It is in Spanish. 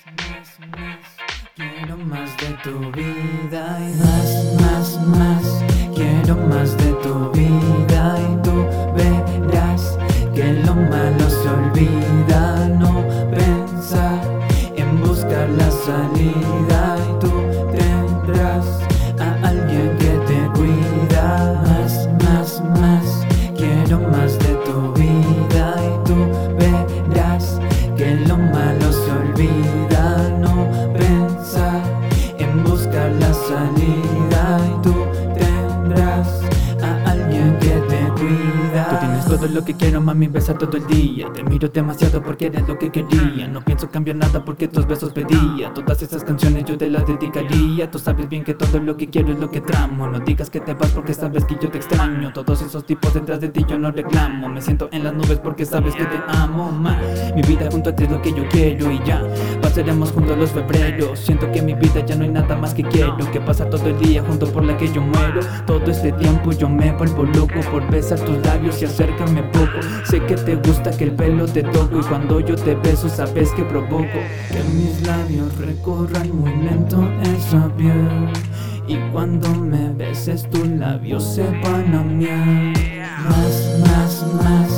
Quiero más de tu vida y más. Quiero más de tu vida y tú verás que lo malo se olvida. No pensar en buscar la salida y tú tendrás a alguien que te cuida. Más. Quiero más de tu vida y tú verás que lo malo se olvida. No pensar en buscar la salida y tú tendrás a alguien que te cuida. Tú tienes todo lo que quiero, mami, besa todo el día. Te miro demasiado porque eres lo que quería. No pienso cambiar nada porque tus besos pedía. Todas esas canciones yo te las dedicaría. Tú sabes bien que todo lo que quiero es lo que tramo. No digas que te vas porque sabes que yo te extraño. Todos esos tipos detrás de ti yo no reclamo. Me siento en las nubes porque sabes que te amo, ma. Mi vida junto a ti es lo que yo quiero y ya pasaremos juntos los febreros. Siento que en mi vida ya no hay nada más que quiero que pasar todo el día junto por la que yo muero. Todo este tiempo yo me vuelvo loco por besar tus labios y acércame poco. Sé que te gusta que el pelo te toco y cuando yo te beso sabes que provoco que mis labios recorran muy lento esa piel y cuando me beses tus labios se van a miar. Más.